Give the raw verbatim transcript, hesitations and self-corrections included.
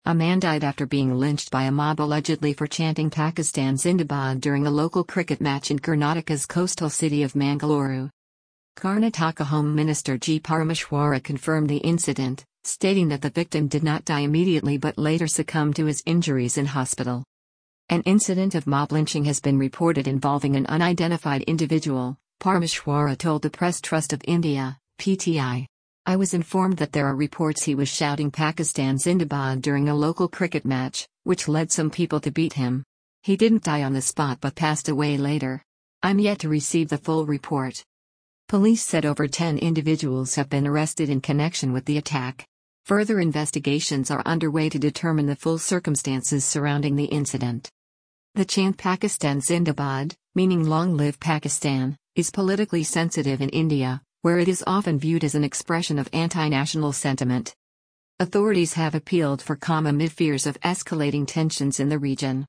A man died after being lynched by a mob allegedly for chanting Pakistan Zindabad during a local cricket match in Karnataka's coastal city of Mangaluru. Karnataka Home Minister G. Parameshwara confirmed the incident, stating that the victim did not die immediately but later succumbed to his injuries in hospital. An incident of mob lynching has been reported involving an unidentified individual, Parameshwara told the Press Trust of India, P T I. I was informed that there are reports he was shouting Pakistan Zindabad during a local cricket match, which led some people to beat him. He didn't die on the spot but passed away later. I'm yet to receive the full report. Police said over ten individuals have been arrested in connection with the attack. Further investigations are underway to determine the full circumstances surrounding the incident. The chant Pakistan Zindabad, meaning Long Live Pakistan, is politically sensitive in India, where it is often viewed as an expression of anti-national sentiment. Authorities have appealed for calm amid fears of escalating tensions in the region.